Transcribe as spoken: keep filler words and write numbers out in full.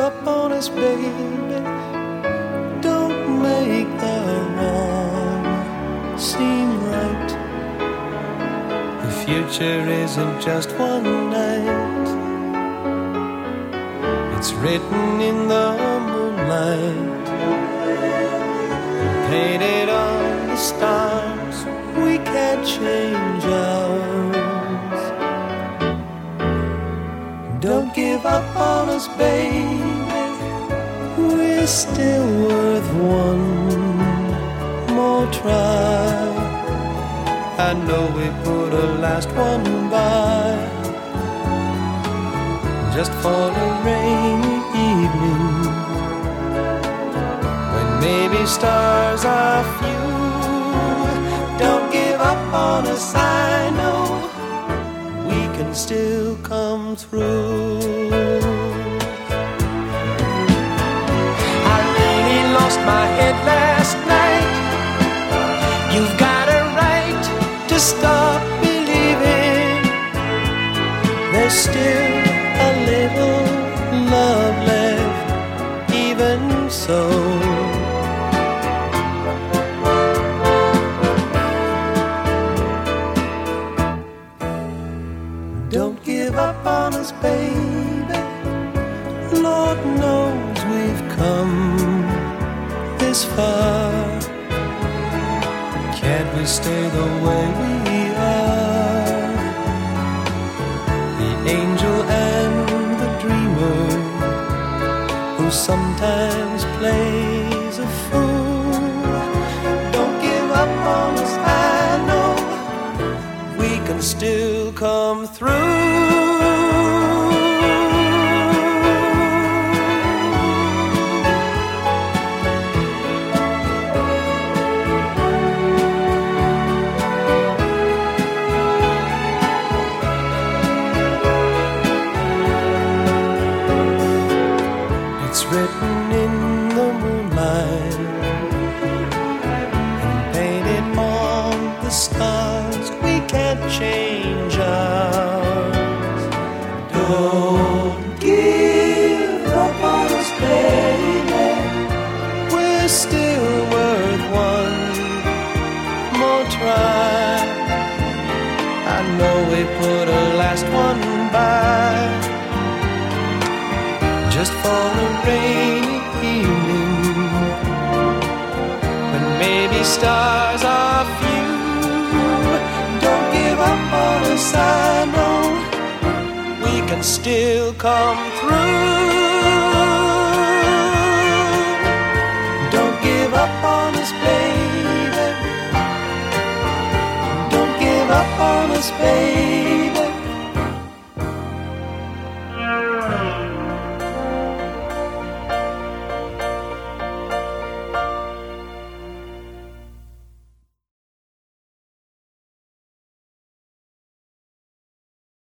up on us, baby. Don't make the wrong seem right. The future isn't just one night. It's written in the moonlight, painted on the stars. We can't change ours. Don't give up on us, baby. We're still worth one more try. I know we put a last one by, just for a rainy evening, when maybe stars are few. Don't give up on us, I know we can still come through. I really lost my head last night. You've got a right to stop believing. There's still a little love left, even so. Don't give up on us, baby. Lord knows we've come this far. Can't we stay the way we are? The angel and the dreamer, who sometimes plays a fool. Don't give up on us, I know we can still come through. It's written in the moonlight and painted on the stars. We can't change ours. Don't give up on us, baby. We're still worth one more try. I know we put a last one by, just for a rainy evening, when maybe stars are few. Don't give up on us, I know we can still come through. Don't give up on us, baby. Don't give up on us, baby.